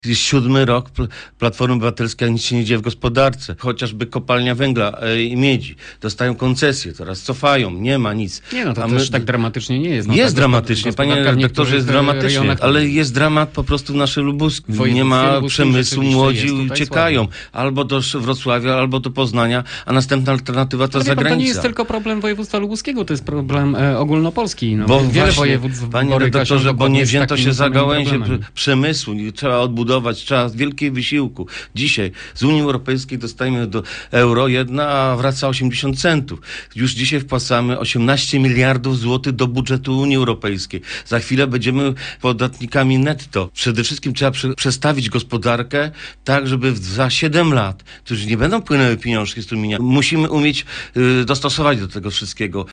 Jest 7. rok Platformy Obywatelskiej, nic się nie dzieje w gospodarce. Chociażby kopalnia węgla i miedzi. Dostają koncesje, teraz cofają, nie ma nic. Nie, no to też tak dramatycznie nie jest. No, jest dramatycznie, panie doktorze, jest dramatycznie, ale jest dramat po prostu w naszej Lubusku. Nie ma przemysłu, młodzi uciekają albo do Wrocławia, albo do Poznania, a następna alternatywa to zagranica. To nie jest tylko problem województwa lubuskiego, to jest problem ogólnopolski. No, bo wiele właśnie, województw panie redaktorze, bo nie wzięto się za gałęzie przemysłu, trzeba odbudować, trzeba wielkiego wysiłku. Dzisiaj z Unii Europejskiej dostajemy do euro 1, a wraca 80 centów. Już dzisiaj wpłacamy 18 miliardów złotych do budżetu Unii Europejskiej. Za chwilę będziemy podatnikami netto. Przede wszystkim trzeba przestawić gospodarkę tak, żeby za 7 lat, to już nie będą płynęły pieniążki z strumienia. Musimy umieć dostosować do tego wszystkiego.